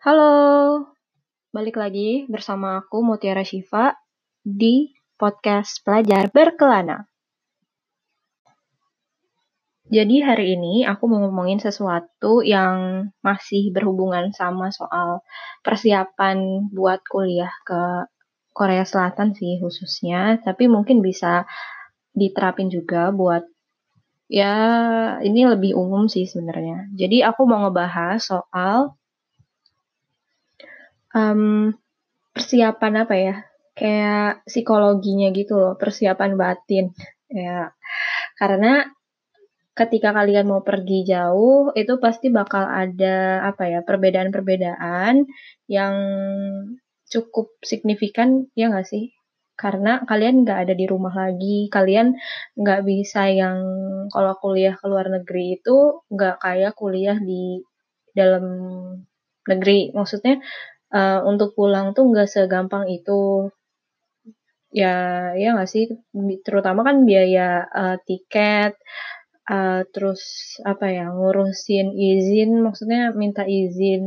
Halo, balik lagi bersama aku Mutiara Syifa di podcast Pelajar Berkelana. Jadi hari ini aku mau ngomongin sesuatu yang masih berhubungan sama soal persiapan buat kuliah ke Korea Selatan sih khususnya, tapi mungkin bisa diterapin juga buat ya ini lebih umum sih sebenarnya. Jadi aku mau ngebahas soal persiapan apa ya? Kayak psikologinya gitu loh, persiapan batin. Ya, karena ketika kalian mau pergi jauh, itu pasti bakal ada apa ya, perbedaan-perbedaan yang cukup signifikan, ya nggak sih? Karena kalian nggak ada di rumah lagi, kalian nggak bisa yang kalau kuliah ke luar negeri itu nggak kayak kuliah di dalam negeri. Maksudnya untuk pulang tuh nggak segampang itu. Ya, ya nggak sih? Terutama kan biaya tiket, terus apa ya, ngurusin izin, maksudnya minta izin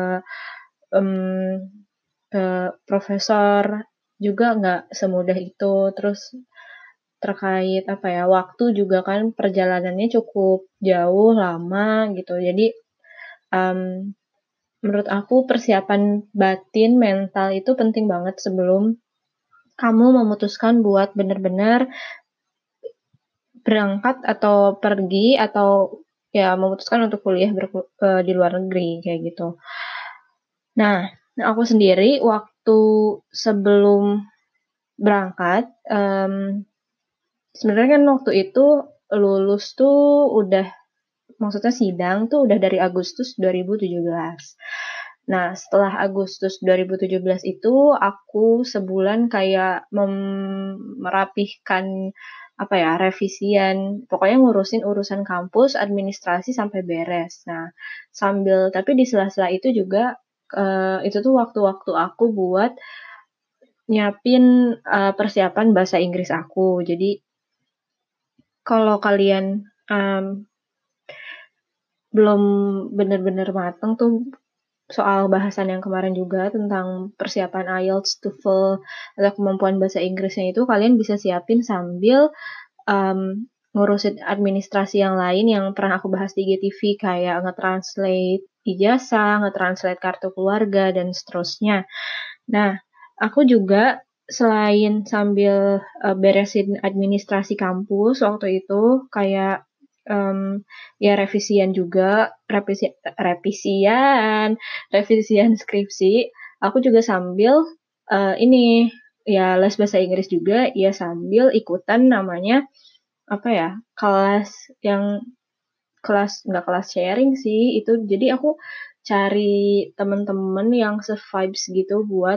em, ke profesor juga nggak semudah itu. Terus terkait apa ya, waktu juga kan perjalanannya cukup jauh, lama gitu. Jadi em, menurut aku persiapan batin, mental itu penting banget sebelum kamu memutuskan buat benar-benar berangkat atau pergi atau ya memutuskan untuk kuliah di luar negeri kayak gitu. Nah, aku sendiri waktu sebelum berangkat, sebenarnya kan waktu itu lulus tuh udah, maksudnya sidang tuh udah dari Agustus 2017. Nah, setelah Agustus 2017 itu aku sebulan kayak merapihkan apa ya, revisian, pokoknya ngurusin urusan kampus, administrasi sampai beres. Nah, tapi di sela-sela itu juga itu tuh waktu-waktu aku buat nyiapin persiapan bahasa Inggris aku. Jadi kalau kalian belum bener-bener mateng tuh soal bahasan yang kemarin juga tentang persiapan IELTS, TOEFL, atau kemampuan bahasa Inggrisnya itu kalian bisa siapin sambil ngurusin administrasi yang lain yang pernah aku bahas di GTV kayak nge-translate ijazah, nge-translate kartu keluarga, dan seterusnya. Nah, aku juga selain sambil beresin administrasi kampus waktu itu kayak ya revisian juga, revisian skripsi, aku juga sambil ini ya les bahasa Inggris juga, ya sambil ikutan namanya apa ya, nggak kelas sharing sih itu. Jadi aku cari temen-temen yang se-vibes gitu buat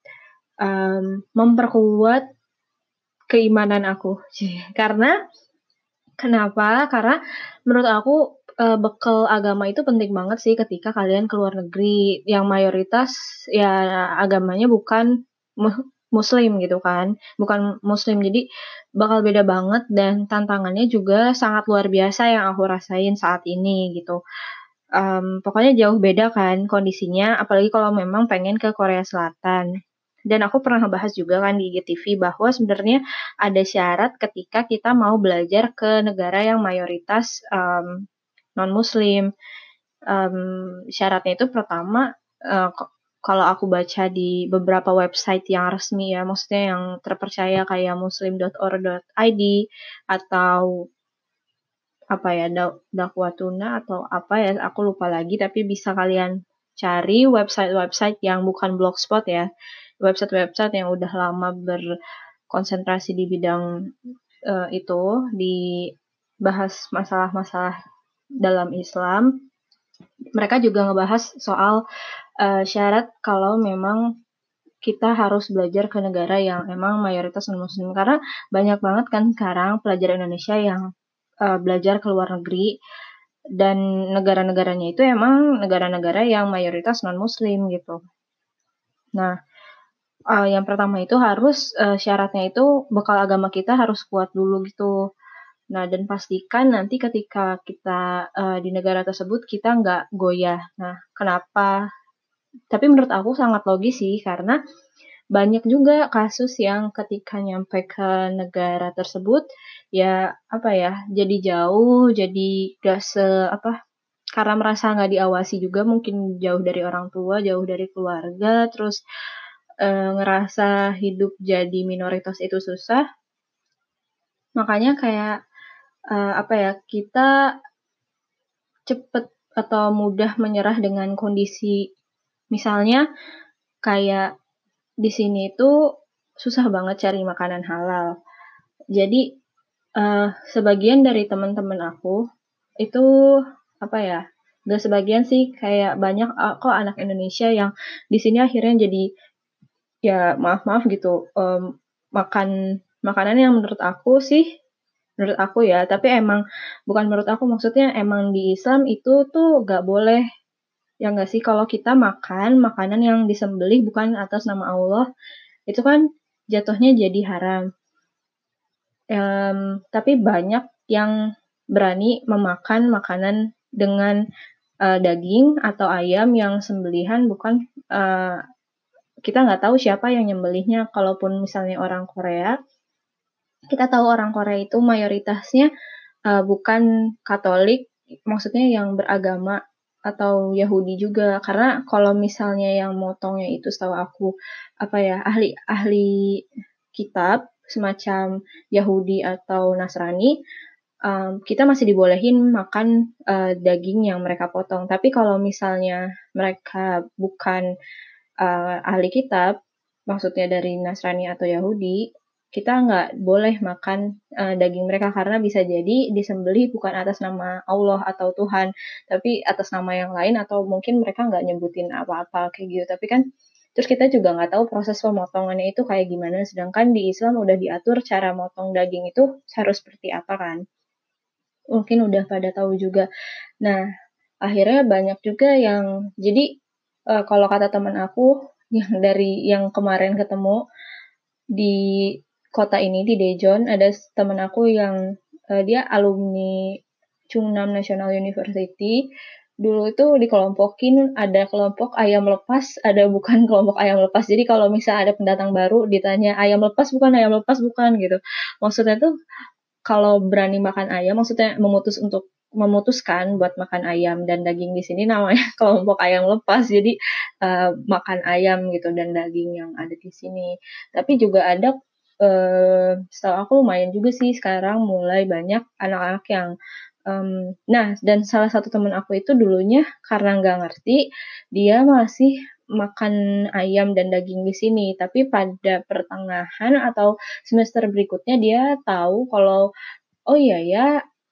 memperkuat keimanan aku. Karena kenapa? Karena menurut aku bekal agama itu penting banget sih ketika kalian ke luar negeri yang mayoritas ya agamanya bukan muslim gitu kan, bukan muslim. Jadi bakal beda banget dan tantangannya juga sangat luar biasa yang aku rasain saat ini gitu. Pokoknya jauh beda kan kondisinya, apalagi kalau memang pengen ke Korea Selatan. Dan aku pernah ngebahas juga kan di IGTV bahwa sebenarnya ada syarat ketika kita mau belajar ke negara yang mayoritas non-muslim. Syaratnya itu pertama, kalau aku baca di beberapa website yang resmi ya, maksudnya yang terpercaya kayak muslim.or.id atau apa ya, Dakwatuna atau apa ya, aku lupa lagi, tapi bisa kalian cari website-website yang bukan blogspot ya, website-website yang udah lama berkonsentrasi di bidang itu, dibahas masalah-masalah dalam Islam. Mereka juga ngebahas soal syarat kalau memang kita harus belajar ke negara yang emang mayoritas non-muslim. Karena banyak banget kan sekarang pelajar Indonesia yang belajar ke luar negeri, dan negara-negaranya itu emang negara-negara yang mayoritas non-muslim gitu. Nah, yang pertama itu harus syaratnya itu bekal agama kita harus kuat dulu gitu. Nah, dan pastikan nanti ketika kita di negara tersebut kita nggak goyah. Nah, kenapa Tapi menurut aku sangat logis sih, karena banyak juga kasus yang ketika nyampe ke negara tersebut, ya apa ya, jadi jauh, jadi gak karena merasa nggak diawasi juga, mungkin jauh dari orang tua, jauh dari keluarga, terus ngerasa hidup jadi minoritas itu susah. Makanya kayak kita cepet atau mudah menyerah dengan kondisi, misalnya kayak di sini itu susah banget cari makanan halal. Jadi sebagian dari teman-teman aku itu gak sebagian sih, kayak banyak kok anak Indonesia yang di sini akhirnya jadi, ya maaf gitu, makan makanan yang menurut aku ya, tapi emang bukan menurut aku, maksudnya emang di Islam itu tuh gak boleh, ya nggak sih, kalau kita makan makanan yang disembelih bukan atas nama Allah, itu kan jatuhnya jadi haram. Tapi banyak yang berani memakan makanan dengan daging atau ayam yang sembelihan, bukan kita nggak tahu siapa yang nyembelihnya. Kalaupun misalnya orang Korea, kita tahu orang Korea itu mayoritasnya bukan Katolik, maksudnya yang beragama, atau Yahudi juga. Karena kalau misalnya yang motongnya itu, setahu aku ahli kitab semacam Yahudi atau Nasrani, kita masih dibolehin makan daging yang mereka potong. Tapi kalau misalnya mereka bukan ahli kitab, maksudnya dari Nasrani atau Yahudi, kita nggak boleh makan daging mereka, karena bisa jadi disembelih bukan atas nama Allah atau Tuhan, tapi atas nama yang lain, atau mungkin mereka nggak nyebutin apa-apa kayak gitu. Tapi kan terus kita juga nggak tahu proses pemotongannya itu kayak gimana, sedangkan di Islam udah diatur cara motong daging itu harus seperti apa kan. Mungkin udah pada tahu juga. Nah, akhirnya banyak juga yang jadi, kalau kata teman aku yang kemarin ketemu di kota ini, di Daejeon, ada teman aku yang dia alumni Chungnam National University. Dulu itu dikelompokin, ada kelompok ayam lepas, ada bukan kelompok ayam lepas. Jadi kalau misalnya ada pendatang baru ditanya ayam lepas bukan gitu. Maksudnya tuh kalau berani makan ayam, maksudnya memutuskan buat makan ayam dan daging, di sini namanya kelompok ayam lepas. Jadi makan ayam gitu dan daging yang ada di sini. Tapi juga ada, setahu aku lumayan juga sih sekarang mulai banyak anak-anak yang nah, dan salah satu teman aku itu dulunya karena nggak ngerti, dia masih makan ayam dan daging di sini. Tapi pada pertengahan atau semester berikutnya dia tahu kalau, oh iya ya,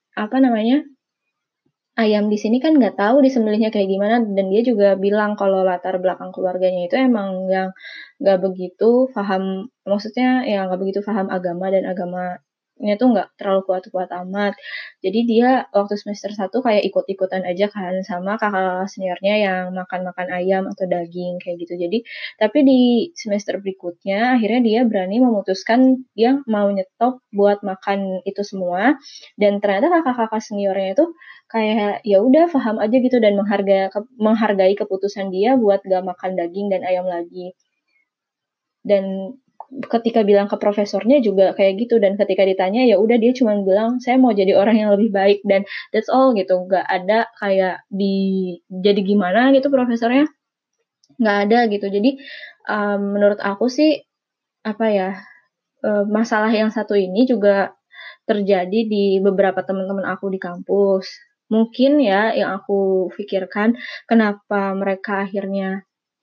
ayam di sini kan nggak tahu disembelihnya kayak gimana, dan dia juga bilang kalau latar belakang keluarganya itu emang yang nggak begitu paham, maksudnya ya nggak begitu paham agama, dan agamanya tuh nggak terlalu kuat-kuat amat. Jadi dia waktu semester 1 kayak ikut-ikutan aja kan sama kakak seniornya yang makan-makan ayam atau daging kayak gitu. Jadi tapi di semester berikutnya akhirnya dia berani memutuskan dia mau nyetop buat makan itu semua, dan ternyata kakak-kakak seniornya itu kayak ya udah paham aja gitu, dan menghargai keputusan dia buat gak makan daging dan ayam lagi. Dan ketika bilang ke profesornya juga kayak gitu, dan ketika ditanya ya udah dia cuma bilang saya mau jadi orang yang lebih baik, dan that's all gitu. Gak ada kayak jadi gimana gitu profesornya, nggak ada gitu. Jadi menurut aku sih masalah yang satu ini juga terjadi di beberapa teman-teman aku di kampus. Mungkin ya yang aku pikirkan kenapa mereka akhirnya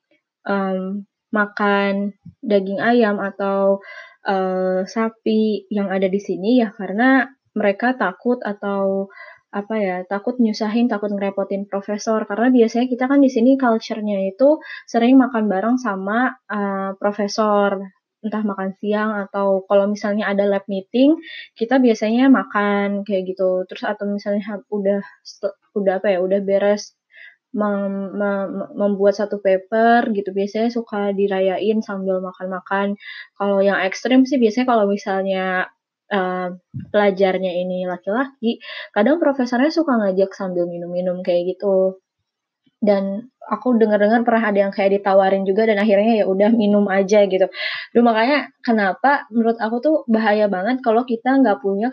makan daging ayam atau sapi yang ada di sini, ya karena mereka takut, atau takut nyusahin, takut ngerepotin profesor. Karena biasanya kita kan di sini culture-nya itu sering makan bareng sama profesor, entah makan siang atau kalau misalnya ada lab meeting, kita biasanya makan kayak gitu. Terus atau misalnya udah beres membuat satu paper gitu, biasanya suka dirayain sambil makan-makan. Kalau yang ekstrim sih biasanya kalau misalnya pelajarnya ini laki-laki, kadang profesornya suka ngajak sambil minum-minum kayak gitu. Dan aku dengar-dengar pernah ada yang kayak ditawarin juga dan akhirnya ya udah minum aja gitu. Duh, makanya kenapa menurut aku tuh bahaya banget kalau kita nggak punya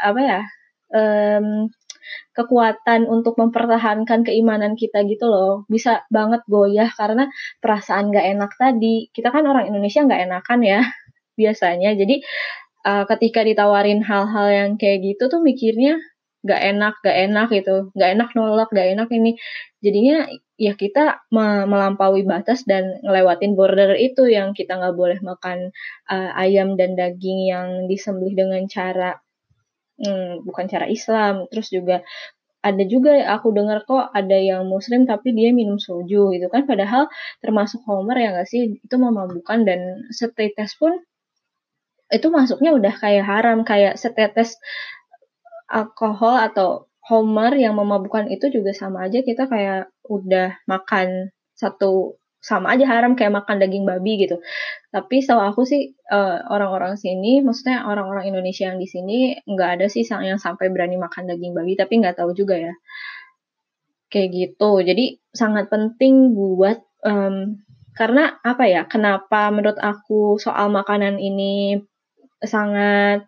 kekuatan untuk mempertahankan keimanan kita gitu loh. Bisa banget goyah karena perasaan nggak enak tadi. Kita kan orang Indonesia nggak enakan ya biasanya. Jadi ketika ditawarin hal-hal yang kayak gitu tuh mikirnya gak enak gitu, gak enak nolak, gak enak ini. Jadinya ya kita melampaui batas dan ngelewatin border itu yang kita nggak boleh makan ayam dan daging yang disembelih dengan cara bukan cara Islam. Terus juga ada juga aku dengar kok ada yang Muslim tapi dia minum soju gitu kan, padahal termasuk Homer ya nggak sih, itu memabukkan dan setetes pun itu masuknya udah kayak haram, kayak setetes alkohol atau homer yang memabukkan itu juga sama aja kita kayak udah makan satu, sama aja haram kayak makan daging babi gitu. Tapi setahu aku sih orang-orang sini, maksudnya orang-orang Indonesia yang di sini nggak ada sih yang sampai berani makan daging babi, tapi nggak tahu juga ya. Kayak gitu. Jadi sangat penting buat karena apa ya? Kenapa menurut aku soal makanan ini sangat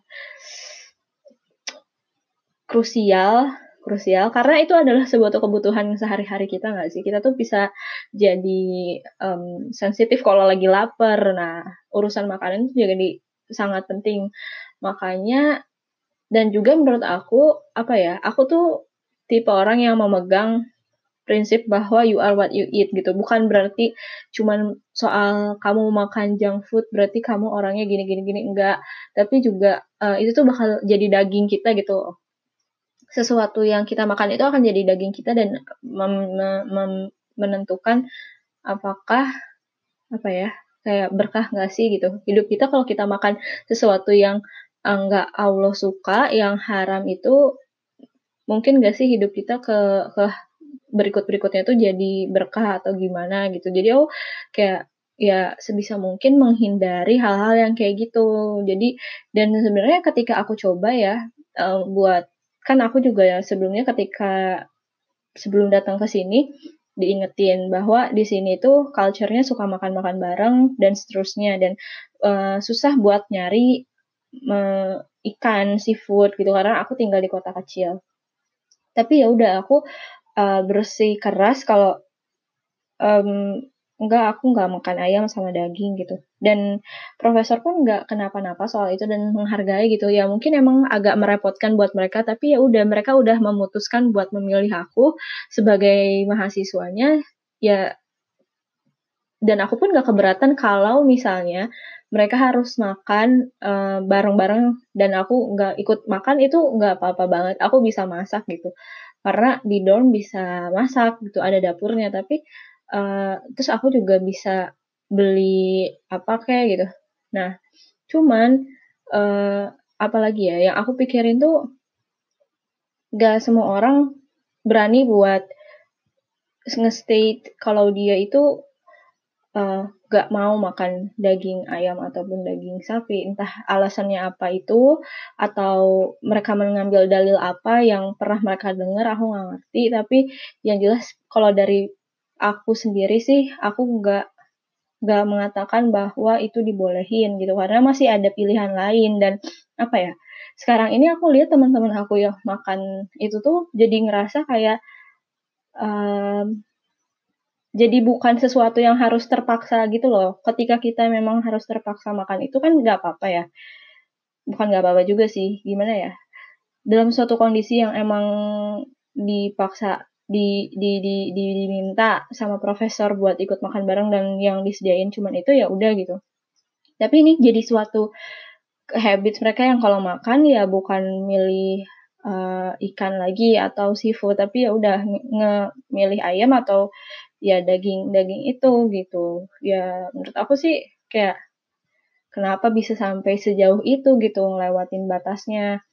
krusial krusial karena itu adalah sebuah kebutuhan sehari-hari kita nggak sih? Kita tuh bisa jadi sensitif kalau lagi lapar. Nah, urusan makanan itu jadi sangat penting. Makanya dan juga menurut aku apa ya? Aku tuh tipe orang yang memegang prinsip bahwa you are what you eat gitu. Bukan berarti cuman soal kamu makan junk food berarti kamu orangnya gini gini gini, enggak. Tapi juga itu tuh bakal jadi daging kita gitu. Sesuatu yang kita makan itu akan jadi daging kita dan menentukan apakah apa ya, kayak berkah nggak sih gitu hidup kita kalau kita makan sesuatu yang nggak Allah suka, yang haram, itu mungkin nggak sih hidup kita ke berikutnya tuh jadi berkah atau gimana gitu. Jadi aku kayak ya sebisa mungkin menghindari hal-hal yang kayak gitu. Jadi dan sebenarnya ketika aku coba ya buat, kan aku juga ya sebelumnya ketika sebelum datang ke sini diingetin bahwa di sini tuh culture-nya suka makan-makan bareng dan seterusnya, dan susah buat nyari ikan seafood gitu karena aku tinggal di kota kecil. Tapi ya udah aku bersikeras kalau enggak, aku nggak makan ayam sama daging gitu. Dan profesor pun nggak kenapa-napa soal itu dan menghargai gitu. Ya mungkin emang agak merepotkan buat mereka, tapi ya udah mereka udah memutuskan buat memilih aku sebagai mahasiswanya. Ya, dan aku pun nggak keberatan kalau misalnya mereka harus makan bareng-bareng dan aku nggak ikut makan, itu nggak apa-apa banget. Aku bisa masak gitu. Karena di dorm bisa masak gitu, ada dapurnya. Tapi terus aku juga bisa beli apa kayak gitu. Nah, cuman apalagi ya yang aku pikirin tuh gak semua orang berani buat nge-state kalau dia itu gak mau makan daging ayam ataupun daging sapi. Entah alasannya apa itu, atau mereka mengambil dalil apa yang pernah mereka dengar, aku nggak ngerti. Tapi yang jelas kalau dari aku sendiri sih, aku nggak mengatakan bahwa itu dibolehin gitu, karena masih ada pilihan lain. Dan apa ya, sekarang ini aku lihat teman-teman aku yang makan itu tuh jadi ngerasa kayak jadi bukan sesuatu yang harus terpaksa gitu loh. Ketika kita memang harus terpaksa makan itu kan nggak apa-apa ya. Bukan nggak apa-apa juga sih, gimana ya. Dalam suatu kondisi yang emang dipaksa, diminta sama profesor buat ikut makan bareng dan yang disediain cuman itu, ya udah gitu. Tapi ini jadi suatu habits mereka yang kalau makan ya bukan milih ikan lagi atau seafood, tapi ya udah milih ayam atau ya daging itu gitu. Ya menurut aku sih kayak kenapa bisa sampai sejauh itu gitu ngelewatin batasnya.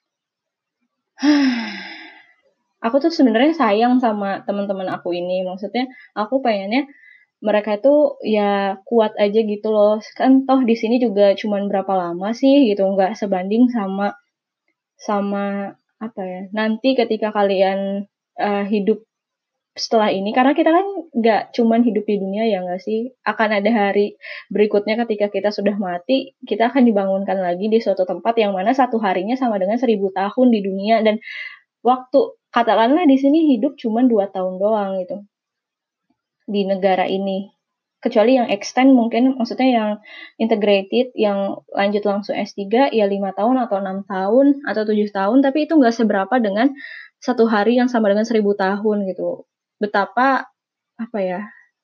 Aku tuh sebenarnya sayang sama teman-teman aku ini. Maksudnya aku pengennya mereka itu ya kuat aja gitu loh. Kan toh di sini juga cuman berapa lama sih gitu, nggak sebanding sama apa ya. Nanti ketika kalian hidup setelah ini, karena kita kan nggak cuman hidup di dunia ya nggak sih, akan ada hari berikutnya ketika kita sudah mati, kita akan dibangunkan lagi di suatu tempat yang mana satu harinya sama dengan 1000 tahun di dunia, dan waktu katakanlah di sini hidup cuman 2 tahun doang gitu di negara ini. Kecuali yang extend mungkin, maksudnya yang integrated, yang lanjut langsung S3 ya 5 tahun atau 6 tahun atau 7 tahun, tapi itu nggak seberapa dengan satu hari yang sama dengan 1000 tahun gitu. Betapa apa ya?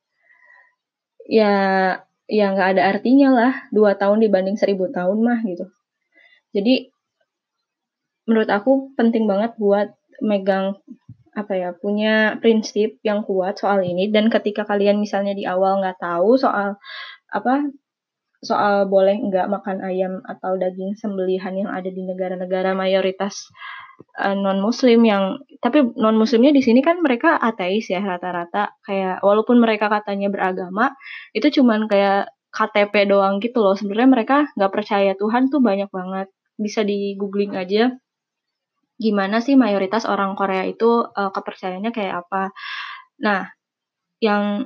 Ya ya nggak ada artinya lah 2 tahun dibanding 1000 tahun mah gitu. Jadi menurut aku penting banget buat megang apa ya, punya prinsip yang kuat soal ini, dan ketika kalian misalnya di awal nggak tahu soal apa, soal boleh nggak makan ayam atau daging sembelihan yang ada di negara-negara mayoritas non-muslim, yang tapi non-muslimnya di sini kan mereka ateis ya rata-rata, kayak walaupun mereka katanya beragama, itu cuman kayak KTP doang gitu loh, sebenarnya mereka nggak percaya Tuhan tuh banyak banget, bisa di googling aja gimana sih mayoritas orang Korea itu kepercayaannya kayak apa. Nah, yang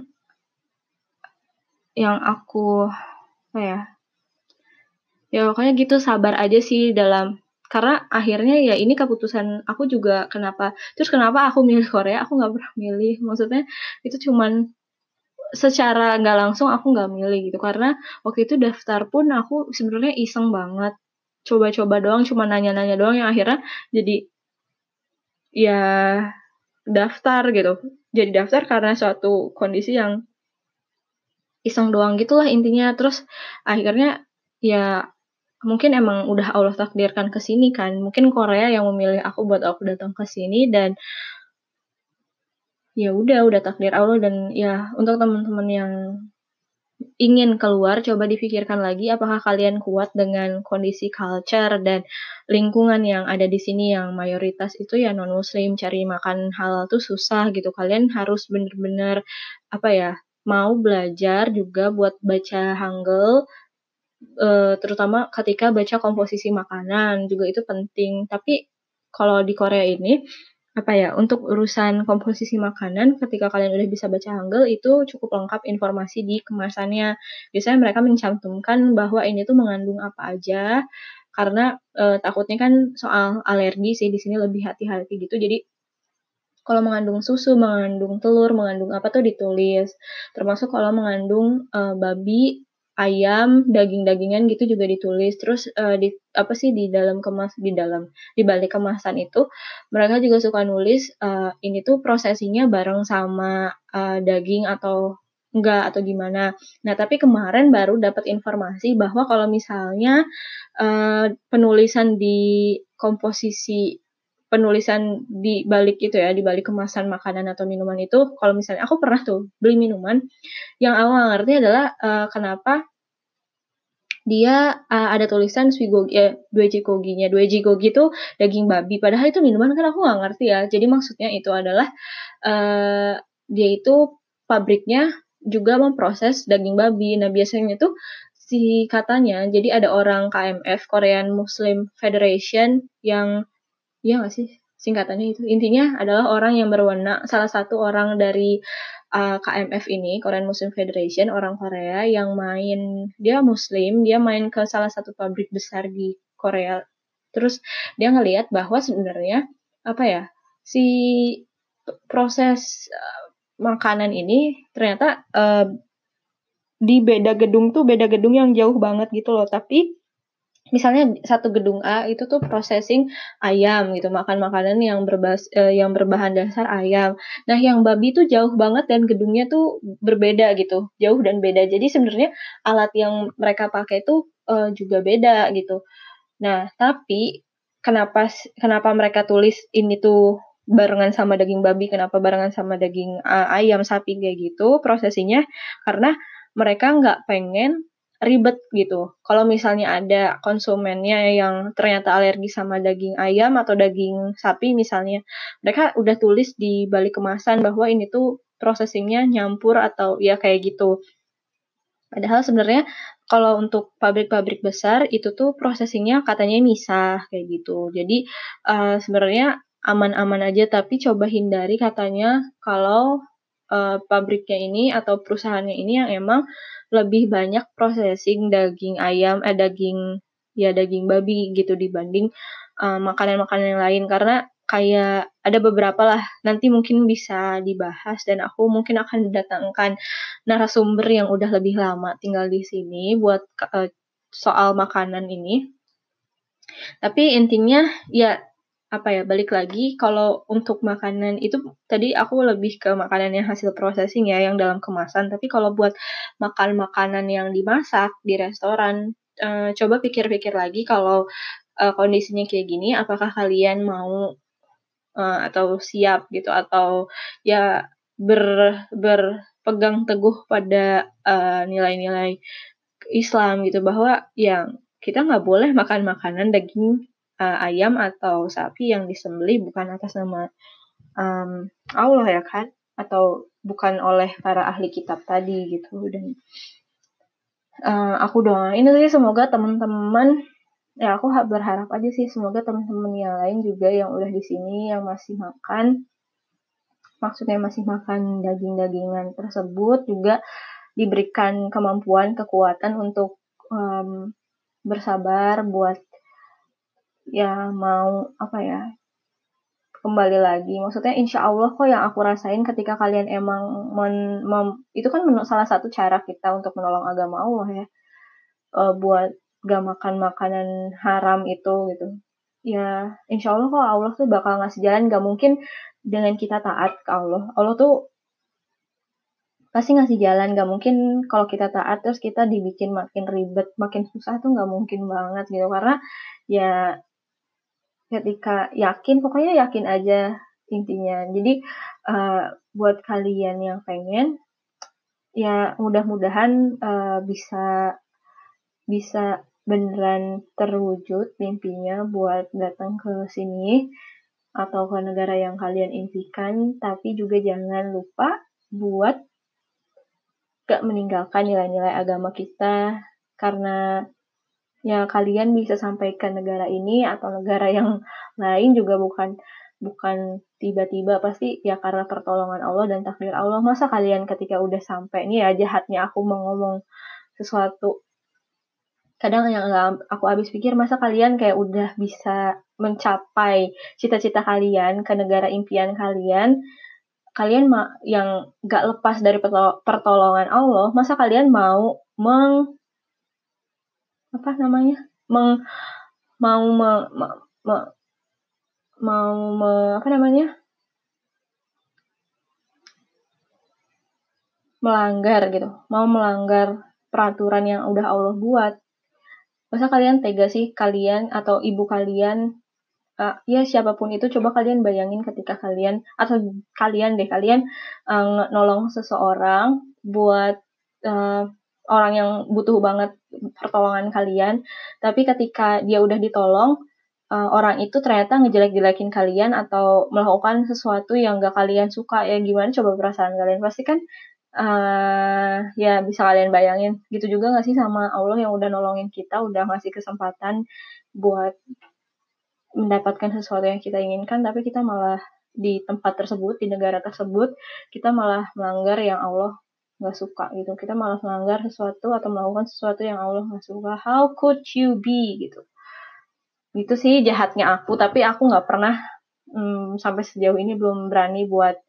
aku apa ya? Ya pokoknya gitu, sabar aja sih dalam, karena akhirnya ya ini keputusan aku juga, kenapa aku milih Korea, aku nggak pernah milih. Maksudnya itu cuman secara nggak langsung aku nggak milih gitu, karena waktu itu daftar pun aku sebenarnya iseng banget. Coba-coba doang, cuma nanya-nanya doang, yang akhirnya jadi ya daftar gitu. Jadi daftar karena suatu kondisi yang iseng doang gitulah intinya. Terus akhirnya ya mungkin emang udah Allah takdirkan ke sini kan. Mungkin Korea yang memilih aku buat aku datang ke sini, dan ya udah takdir Allah. Dan ya untuk teman-teman yang ingin keluar, coba dipikirkan lagi apakah kalian kuat dengan kondisi culture dan lingkungan yang ada di sini yang mayoritas itu ya non-muslim, cari makan halal tuh susah gitu. Kalian harus bener-bener apa ya, mau belajar juga buat baca Hangul, terutama ketika baca komposisi makanan juga itu penting. Tapi kalau di Korea ini apa ya, untuk urusan komposisi makanan ketika kalian udah bisa baca Hangul itu cukup lengkap informasi di kemasannya. Biasanya mereka mencantumkan bahwa ini tuh mengandung apa aja, karena takutnya kan soal alergi sih di sini lebih hati-hati gitu. Jadi kalau mengandung susu, mengandung telur, mengandung apa tuh ditulis. Termasuk kalau mengandung babi, ayam, daging-dagingan gitu juga ditulis. Terus di apa sih di dalam di balik kemasan itu mereka juga suka nulis ini tuh prosesinya bareng sama daging atau enggak atau gimana. Nah, tapi kemarin baru dapat informasi bahwa kalau misalnya penulisan di komposisi penulisan di balik itu ya, di balik kemasan makanan atau minuman itu, kalau misalnya aku pernah tuh beli minuman, yang aku nggak ngerti adalah kenapa dia ada tulisan Swigogi, Due Jigogi itu daging babi, padahal itu minuman kan aku nggak ngerti ya. Jadi maksudnya itu adalah dia itu pabriknya juga memproses daging babi. Nah biasanya tuh katanya, jadi ada orang KMF, Korean Muslim Federation, yang iya nggak sih singkatannya itu? Intinya adalah orang yang berwenang, salah satu orang dari KMF ini, Korean Muslim Federation, orang Korea yang dia Muslim, dia main ke salah satu pabrik besar di Korea. Terus dia ngelihat bahwa sebenarnya apa ya, si proses makanan ini ternyata di beda gedung yang jauh banget gitu loh. Tapi misalnya satu gedung A itu tuh processing ayam gitu, makan makanan yang berbahan dasar ayam. Nah, yang babi tuh jauh banget dan gedungnya tuh berbeda gitu, jauh dan beda. Jadi sebenarnya alat yang mereka pakai tuh juga beda gitu. Nah, tapi kenapa mereka tulis ini tuh barengan sama daging babi, kenapa barengan sama daging ayam, sapi kayak gitu prosesinya? Karena mereka nggak pengen ribet gitu. Kalau misalnya ada konsumennya yang ternyata alergi sama daging ayam atau daging sapi misalnya, mereka udah tulis di balik kemasan bahwa ini tuh processingnya nyampur atau ya kayak gitu. Padahal sebenarnya kalau untuk pabrik-pabrik besar itu tuh processingnya katanya misah kayak gitu. Jadi sebenarnya aman-aman aja, tapi coba hindari katanya kalau pabriknya ini atau perusahaannya ini yang emang lebih banyak processing daging ayam, daging babi gitu dibanding makanan-makanan yang lain, karena kayak ada beberapa lah, nanti mungkin bisa dibahas dan aku mungkin akan mendatangkan narasumber yang udah lebih lama tinggal di sini buat soal makanan ini. Tapi intinya ya balik lagi kalau untuk makanan itu tadi aku lebih ke makanan yang hasil processing ya, yang dalam kemasan. Tapi kalau buat makan makanan yang dimasak di restoran, coba pikir-pikir lagi kalau kondisinya kayak gini, apakah kalian mau atau siap gitu, atau ya berpegang teguh pada nilai-nilai Islam gitu, bahwa yang kita nggak boleh makan makanan daging ayam atau sapi yang disembelih bukan atas nama Allah ya kan, atau bukan oleh para ahli kitab tadi gitu. Dan aku doain sih semoga teman-teman, ya aku berharap aja sih semoga teman-teman yang lain juga yang udah di sini yang masih makan, maksudnya masih makan daging-dagingan tersebut juga diberikan kemampuan, kekuatan untuk bersabar buat ya mau kembali lagi. Maksudnya insya Allah kok yang aku rasain ketika kalian emang itu kan salah satu cara kita untuk menolong agama Allah ya, buat gak makan makanan haram itu gitu. Ya insya Allah kok Allah tuh bakal ngasih jalan. Gak mungkin dengan kita taat ke Allah, Allah tuh pasti ngasih jalan. Gak mungkin kalau kita taat terus kita dibikin makin ribet, makin susah, tuh gak mungkin banget gitu. Karena ya ketika yakin, pokoknya yakin aja intinya. Jadi buat kalian yang pengen, ya mudah-mudahan bisa beneran terwujud mimpinya buat datang ke sini atau ke negara yang kalian impikan. Tapi juga jangan lupa buat gak meninggalkan nilai-nilai agama kita, karena ya kalian bisa sampaikan negara ini atau negara yang lain juga bukan tiba-tiba, pasti ya karena pertolongan Allah dan takdir Allah. Masa kalian ketika udah sampai, ini ya jahatnya aku mau ngomong sesuatu kadang yang aku habis pikir, masa kalian kayak udah bisa mencapai cita-cita kalian ke negara impian kalian yang gak lepas dari pertolongan Allah, masa kalian mau melanggar peraturan yang udah Allah buat. Masa kalian tega sih, kalian atau ibu kalian, ya siapapun itu, coba kalian bayangin ketika kalian nolong seseorang buat orang yang butuh banget pertolongan kalian, tapi ketika dia udah ditolong, orang itu ternyata ngejelek-jelekin kalian atau melakukan sesuatu yang gak kalian suka, ya gimana coba perasaan kalian? Pasti kan ya bisa kalian bayangin. Gitu juga gak sih sama Allah yang udah nolongin kita, udah ngasih kesempatan buat mendapatkan sesuatu yang kita inginkan, tapi kita malah di tempat tersebut, di negara tersebut, kita malah melanggar yang Allah gak suka gitu. Kita malah melanggar sesuatu atau melakukan sesuatu yang Allah gak suka. How could you be gitu. Gitu sih jahatnya aku, tapi aku gak pernah sampai sejauh ini belum berani buat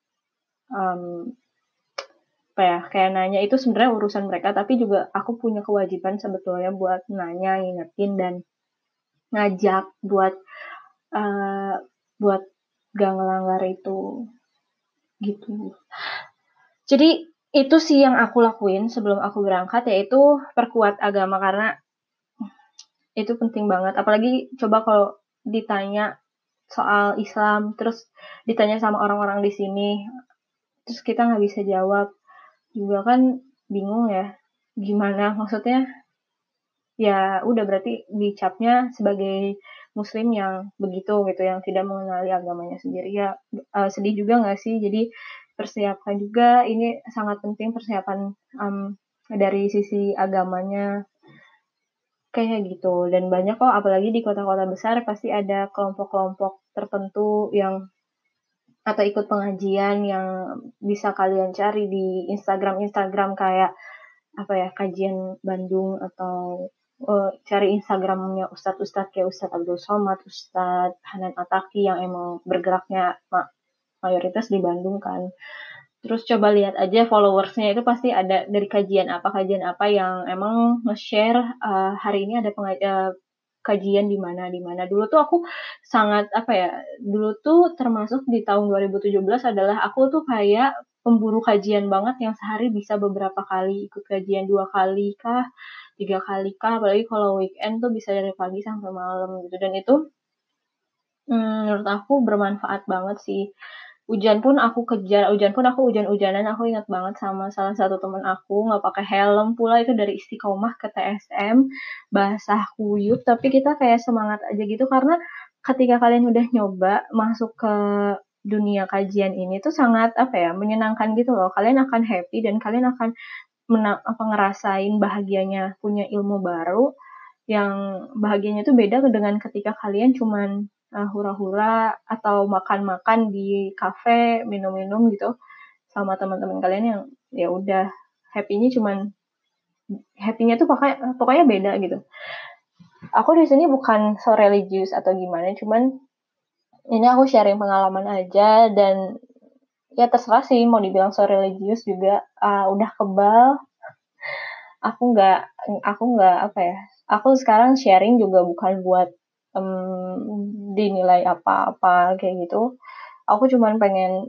kayak nanya. Itu sebenarnya urusan mereka, tapi juga aku punya kewajiban sebetulnya buat nanya, ngingetin, dan ngajak buat gak ngelanggar itu gitu. Jadi itu sih yang aku lakuin sebelum aku berangkat, yaitu perkuat agama, karena itu penting banget. Apalagi coba kalau ditanya soal Islam, terus ditanya sama orang-orang di sini, terus kita nggak bisa jawab, juga kan bingung ya. Gimana? Maksudnya ya udah berarti dicapnya sebagai Muslim yang begitu gitu, yang tidak mengenali agamanya sendiri. Ya sedih juga nggak sih? Jadi persiapkan juga, ini sangat penting persiapan dari sisi agamanya. kayak gitu. Dan banyak kok, apalagi di kota-kota besar pasti ada kelompok-kelompok tertentu yang atau ikut pengajian yang bisa kalian cari di Instagram kayak apa ya, kajian Bandung, atau cari Instagramnya Ustadz-Ustadz kayak Ustadz Abdul Somad, Ustadz Hanan Ataki yang emang bergeraknya mayoritas di Bandung kan. Terus coba lihat aja followersnya itu pasti ada dari kajian apa yang emang nge-share hari ini ada kajian di mana. Dulu tuh aku sangat apa ya, dulu tuh termasuk di tahun 2017 adalah aku tuh kayak pemburu kajian banget yang sehari bisa beberapa kali ikut kajian, 2 kali kah, 3 kali kah, apalagi kalau weekend tuh bisa dari pagi sampai malam gitu. Dan itu menurut aku bermanfaat banget sih. Hujan pun aku hujan-hujanan, aku ingat banget sama salah satu temen aku nggak pakai helm pula, itu dari Istiqomah ke TSM, basah kuyup, tapi kita kayak semangat aja gitu karena ketika kalian udah nyoba masuk ke dunia kajian ini tuh sangat apa ya, menyenangkan gitu loh. Kalian akan happy dan kalian akan ngerasain bahagianya punya ilmu baru, yang bahagianya tuh beda dengan ketika kalian cuman hura-hura atau makan-makan di kafe, minum-minum gitu sama teman-teman kalian yang ya udah happy-nya tuh pokoknya beda gitu. Aku di sini bukan so religius atau gimana, cuman ini aku sharing pengalaman aja, dan ya terserah sih mau dibilang so religius juga. Udah kebal, aku nggak apa ya, aku sekarang sharing juga bukan buat dinilai apa-apa kayak gitu. Aku cuman pengen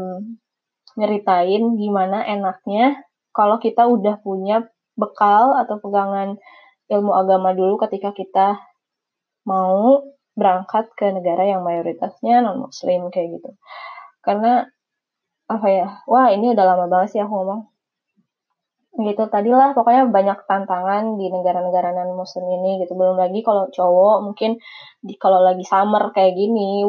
nyeritain gimana enaknya kalau kita udah punya bekal atau pegangan ilmu agama dulu ketika kita mau berangkat ke negara yang mayoritasnya non-muslim kayak gitu. Karena apa ya, wah ini udah lama banget sih aku ngomong gitu. Tadilah pokoknya banyak tantangan di negara-negara non muslim ini gitu. Belum lagi kalau cowok mungkin kalau lagi summer kayak gini,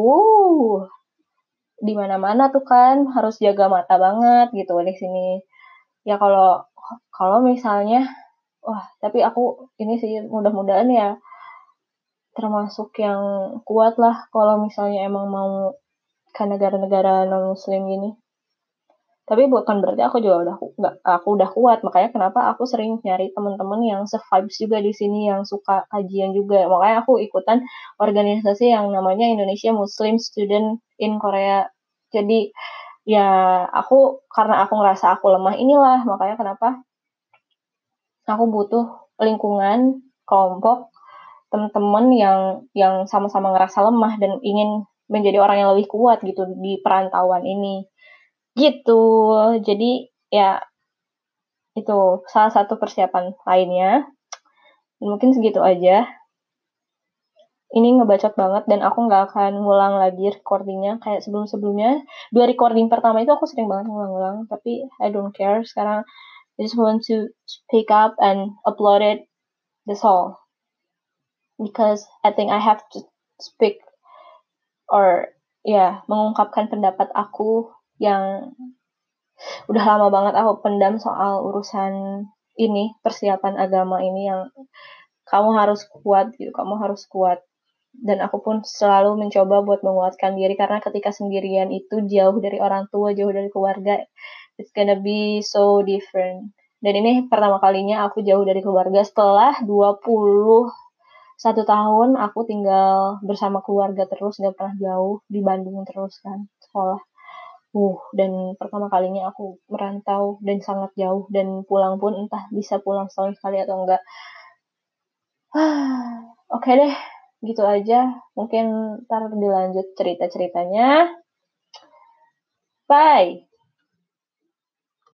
di mana-mana tuh kan harus jaga mata banget gitu di sini. Ya kalau kalau misalnya, tapi aku ini sih mudah-mudahan ya termasuk yang kuat lah kalau misalnya emang mau ke negara-negara non muslim gini. Tapi bukan berarti aku udah kuat, makanya kenapa aku sering nyari teman-teman yang se-vibes juga di sini, yang suka kajian juga. Makanya aku ikutan organisasi yang namanya Indonesia Muslim Student in Korea. Jadi ya karena aku ngerasa aku lemah inilah, makanya kenapa aku butuh lingkungan, kelompok, teman-teman yang sama-sama ngerasa lemah dan ingin menjadi orang yang lebih kuat gitu di perantauan ini. Gitu. Jadi ya itu salah satu persiapan lainnya. Mungkin segitu aja. Ini ngebacot banget dan aku nggak akan ngulang lagi recordingnya kayak sebelum-sebelumnya. 2 recording pertama itu aku sering banget ngulang-ngulang, tapi I don't care. Sekarang I just want to speak up and upload it. That's all. Because I think I have to speak or mengungkapkan pendapat aku yang udah lama banget aku pendam soal urusan ini, persiapan agama ini yang kamu harus kuat gitu, kamu harus kuat. Dan aku pun selalu mencoba buat menguatkan diri, karena ketika sendirian itu jauh dari orang tua, jauh dari keluarga, it's gonna be so different. Dan ini pertama kalinya aku jauh dari keluarga setelah 21 tahun aku tinggal bersama keluarga terus, gak pernah jauh, di Bandung terus kan, sekolah. Dan pertama kalinya aku merantau dan sangat jauh, dan pulang pun entah bisa pulang setahun sekali atau enggak. Oke deh, gitu aja. Mungkin ntar dilanjut cerita-ceritanya. Bye!